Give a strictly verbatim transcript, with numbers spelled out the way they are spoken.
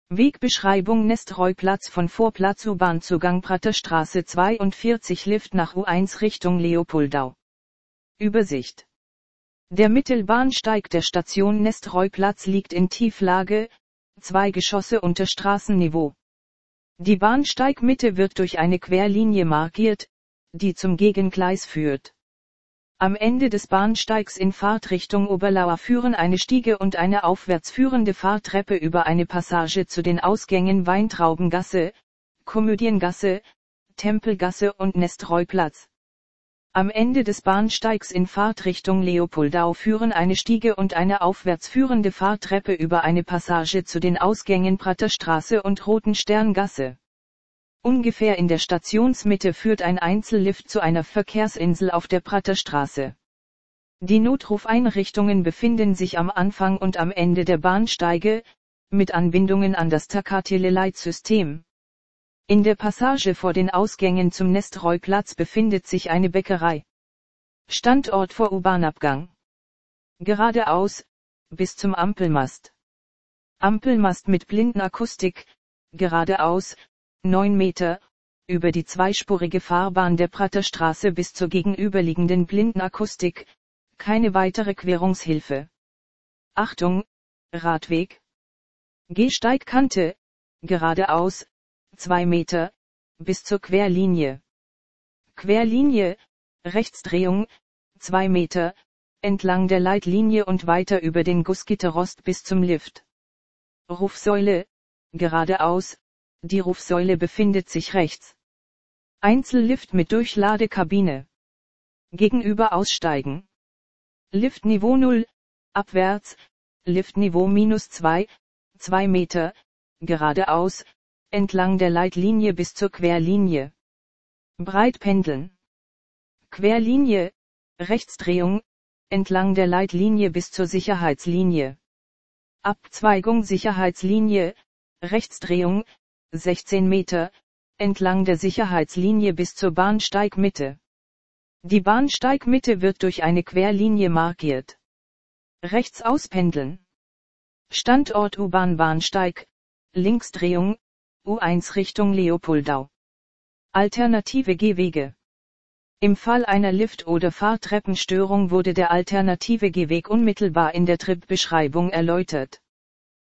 Wegbeschreibung Nestroy-Platz von Vorplatz U-Bahn-Zugang Praterstraße zweiundvierzig Lift nach U eins Richtung Leopoldau. Übersicht. Der Mittelbahnsteig der Station Nestroy-Platz liegt in Tieflage, zwei Geschosse unter Straßenniveau. Die Bahnsteigmitte wird durch eine Querlinie markiert, die zum Gegengleis führt. Am Ende des Bahnsteigs in Fahrtrichtung Oberlauer führen eine Stiege und eine aufwärts führende Fahrtreppe über eine Passage zu den Ausgängen Weintraubengasse, Komödiengasse, Tempelgasse und Nestroy-Platz. Am Ende des Bahnsteigs in Fahrtrichtung Leopoldau führen eine Stiege und eine aufwärts führende Fahrtreppe über eine Passage zu den Ausgängen Praterstraße und Rotensterngasse. Ungefähr in der Stationsmitte führt ein Einzellift zu einer Verkehrsinsel auf der Praterstraße. Die Notrufeinrichtungen befinden sich am Anfang und am Ende der Bahnsteige, mit Anbindungen an das Tacatele-Leitsystem. In der Passage vor den Ausgängen zum Nestroy-Platz befindet sich eine Bäckerei. Standort vor U-Bahn-Abgang. Geradeaus, bis zum Ampelmast. Ampelmast mit Blindenakustik, geradeaus, neun Meter, über die zweispurige Fahrbahn der Praterstraße bis zur gegenüberliegenden Blindenakustik, keine weitere Querungshilfe. Achtung, Radweg. Gehsteigkante, geradeaus, zwei Meter, bis zur Querlinie. Querlinie, Rechtsdrehung, zwei Meter, entlang der Leitlinie und weiter über den Gussgitterrost bis zum Lift. Rufsäule, geradeaus, die Rufsäule befindet sich rechts. Einzellift mit Durchladekabine. Gegenüber aussteigen. Liftniveau null, abwärts, Liftniveau minus zwei, zwei Meter, geradeaus, entlang der Leitlinie bis zur Querlinie. Breit pendeln. Querlinie, Rechtsdrehung, entlang der Leitlinie bis zur Sicherheitslinie. Abzweigung Sicherheitslinie, Rechtsdrehung, sechzehn Meter, entlang der Sicherheitslinie bis zur Bahnsteigmitte. Die Bahnsteigmitte wird durch eine Querlinie markiert. Rechts auspendeln. Standort U-Bahn-Bahnsteig, Linksdrehung, U eins Richtung Leopoldau. Alternative Gehwege. Im Fall einer Lift- oder Fahrtreppenstörung wurde der alternative Gehweg unmittelbar in der Tripbeschreibung erläutert.